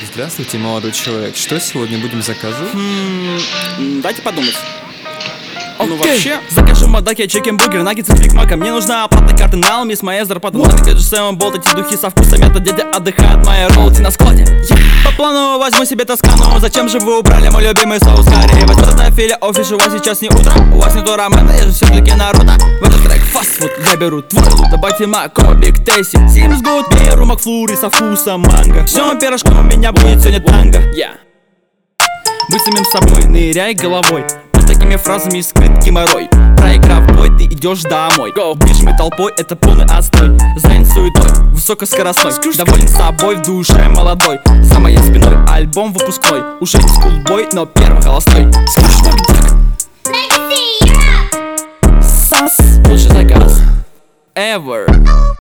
Здравствуйте, молодой человек. Что сегодня будем заказывать? Дайте подумать. Ну вообще, закажи в Мадаке чикен-бургер, наггетсы с Биг Маком. Мне нужна оплата карты на Алмис, моя зарплата на Гаджет Сэм Болт, эти духи со вкусом, это дядя отдыхает, моя роллти на складе. По плану возьму себе Тоскану, зачем же вы убрали мой любимый соус карри? Возьму на филе офиш, у вас сейчас не утро, у вас нету рамена, я же все для народа. В этот трек фастфуд, я беру твой лут, добавьте мако, Биг Тесси, Симс Гуд, беру Макфлури со вкусом манго. Всем пирожком у меня будет сегодня танго. Будь самим собой, ныряй головой. Под такими фразами скрыт геморрой. Проиграв бой, ты идешь домой. Бежим толпой, это полный отстой. Занят суетой, высокоскоростной. Доволен собой, в душе молодой. За моей спиной альбом выпускной. Уже не скулбой, но первый холостой. Сас, лучший заказ ever.